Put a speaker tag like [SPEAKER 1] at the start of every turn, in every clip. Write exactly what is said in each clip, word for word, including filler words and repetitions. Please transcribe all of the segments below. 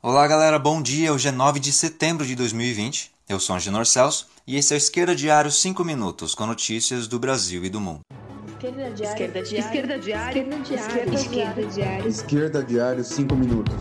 [SPEAKER 1] Olá galera, bom dia. Hoje é nove de setembro de dois mil e vinte. Eu sou Angenor Celso e esse é o Esquerda Diário cinco minutos com notícias do Brasil e do mundo.
[SPEAKER 2] Esquerda Diário.
[SPEAKER 3] Esquerda Diário.
[SPEAKER 2] Esquerda Diário.
[SPEAKER 3] Esquerda Diário.
[SPEAKER 2] Esquerda Diário.
[SPEAKER 4] Esquerda Diário cinco minutos.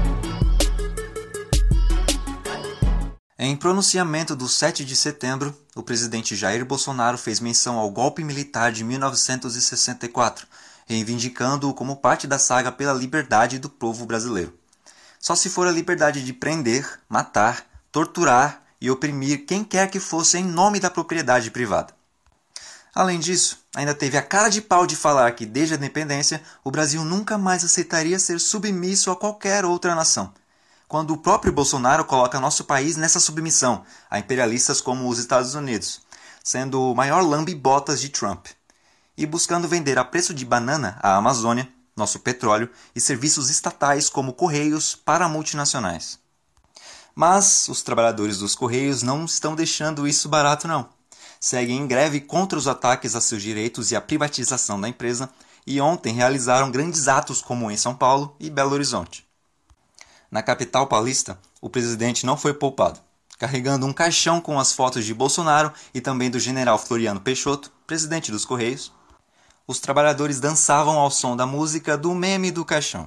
[SPEAKER 1] Em pronunciamento do sete de setembro, o presidente Jair Bolsonaro fez menção ao golpe militar de mil novecentos e sessenta e quatro, reivindicando-o como parte da saga pela liberdade do povo brasileiro. Só se for a liberdade de prender, matar, torturar e oprimir quem quer que fosse em nome da propriedade privada. Além disso, ainda teve a cara de pau de falar que, desde a independência, o Brasil nunca mais aceitaria ser submisso a qualquer outra nação, quando o próprio Bolsonaro coloca nosso país nessa submissão a imperialistas como os Estados Unidos, sendo o maior lambe-botas de Trump, e buscando vender a preço de banana a Amazônia, nosso petróleo e serviços estatais como Correios para multinacionais. Mas os trabalhadores dos Correios não estão deixando isso barato não. Seguem em greve contra os ataques a seus direitos e a privatização da empresa e ontem realizaram grandes atos como em São Paulo e Belo Horizonte. Na capital paulista, o presidente não foi poupado, carregando um caixão com as fotos de Bolsonaro e também do general Floriano Peixoto, presidente dos Correios. Os trabalhadores dançavam ao som da música do meme do caixão.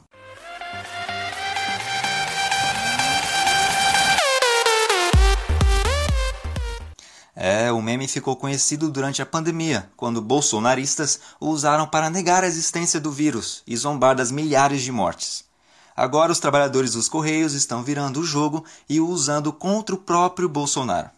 [SPEAKER 1] É, o meme ficou conhecido durante a pandemia, quando bolsonaristas o usaram para negar a existência do vírus e zombar das milhares de mortes. Agora os trabalhadores dos Correios estão virando o jogo e o usando contra o próprio Bolsonaro.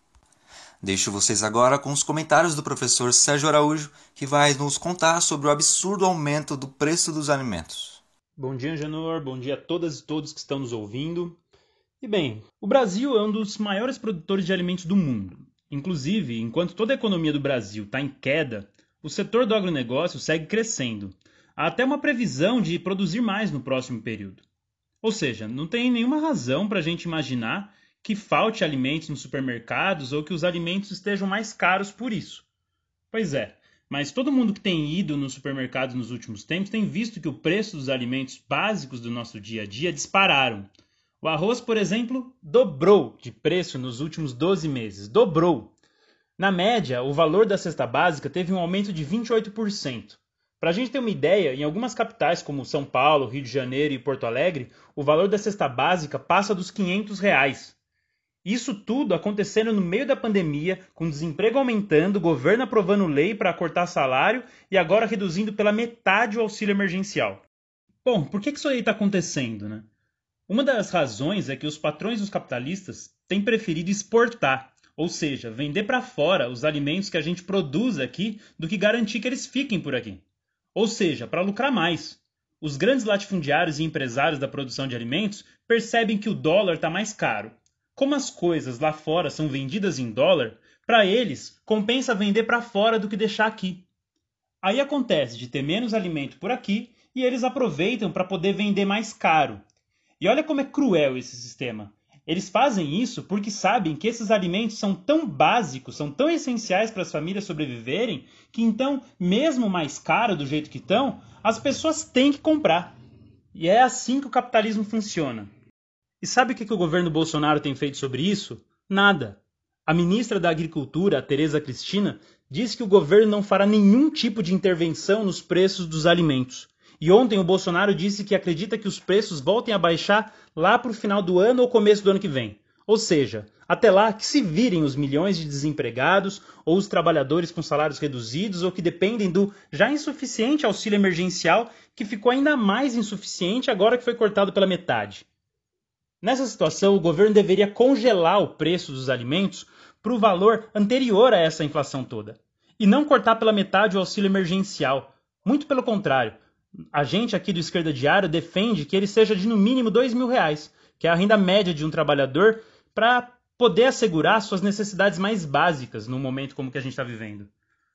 [SPEAKER 1] Deixo vocês agora com os comentários do professor Sérgio Araújo, que vai nos contar sobre o absurdo aumento do preço dos alimentos.
[SPEAKER 5] Bom dia, Angenor. Bom dia a todas e todos que estão nos ouvindo. E bem, o Brasil é um dos maiores produtores de alimentos do mundo. Inclusive, enquanto toda a economia do Brasil está em queda, o setor do agronegócio segue crescendo. Há até uma previsão de produzir mais no próximo período. Ou seja, não tem nenhuma razão para a gente imaginar que falte alimentos nos supermercados ou que os alimentos estejam mais caros por isso. Pois é, mas todo mundo que tem ido nos supermercados nos últimos tempos tem visto que o preço dos alimentos básicos do nosso dia a dia dispararam. O arroz, por exemplo, dobrou de preço nos últimos doze meses. Dobrou. Na média, o valor da cesta básica teve um aumento de vinte e oito por cento. Para a gente ter uma ideia, em algumas capitais como São Paulo, Rio de Janeiro e Porto Alegre, o valor da cesta básica passa dos quinhentos reais. Isso tudo acontecendo no meio da pandemia, com o desemprego aumentando, o governo aprovando lei para cortar salário e agora reduzindo pela metade o auxílio emergencial. Bom, por que isso aí está acontecendo, né? Uma das razões é que os patrões dos capitalistas têm preferido exportar, ou seja, vender para fora os alimentos que a gente produz aqui do que garantir que eles fiquem por aqui. Ou seja, para lucrar mais. Os grandes latifundiários e empresários da produção de alimentos percebem que o dólar está mais caro. Como as coisas lá fora são vendidas em dólar, para eles compensa vender para fora do que deixar aqui. Aí acontece de ter menos alimento por aqui e eles aproveitam para poder vender mais caro. E olha como é cruel esse sistema. Eles fazem isso porque sabem que esses alimentos são tão básicos, são tão essenciais para as famílias sobreviverem, que então, mesmo mais caro do jeito que estão, as pessoas têm que comprar. E é assim que o capitalismo funciona. E sabe o que o governo Bolsonaro tem feito sobre isso? Nada. A ministra da Agricultura, a Tereza Cristina, disse que o governo não fará nenhum tipo de intervenção nos preços dos alimentos. E ontem o Bolsonaro disse que acredita que os preços voltem a baixar lá para o final do ano ou começo do ano que vem. Ou seja, até lá que se virem os milhões de desempregados ou os trabalhadores com salários reduzidos ou que dependem do já insuficiente auxílio emergencial que ficou ainda mais insuficiente agora que foi cortado pela metade. Nessa situação, o governo deveria congelar o preço dos alimentos para o valor anterior a essa inflação toda. E não cortar pela metade o auxílio emergencial. Muito pelo contrário. A gente aqui do Esquerda Diário defende que ele seja de no mínimo dois mil reais, que é a renda média de um trabalhador, para poder assegurar suas necessidades mais básicas num momento como que a gente está vivendo.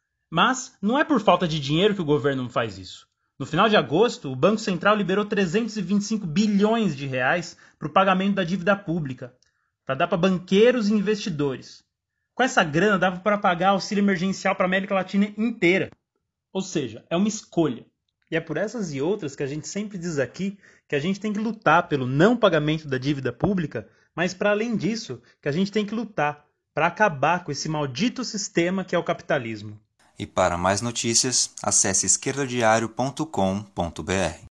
[SPEAKER 5] Mas não é por falta de dinheiro que o governo não faz isso. No final de agosto, o Banco Central liberou trezentos e vinte e cinco bilhões de reais para o pagamento da dívida pública, para dar para banqueiros e investidores. Com essa grana dava para pagar auxílio emergencial para a América Latina inteira. Ou seja, é uma escolha. E é por essas e outras que a gente sempre diz aqui que a gente tem que lutar pelo não pagamento da dívida pública, mas para além disso, que a gente tem que lutar para acabar com esse maldito sistema que é o capitalismo.
[SPEAKER 1] E para mais notícias, acesse esquerdadiario ponto com ponto br.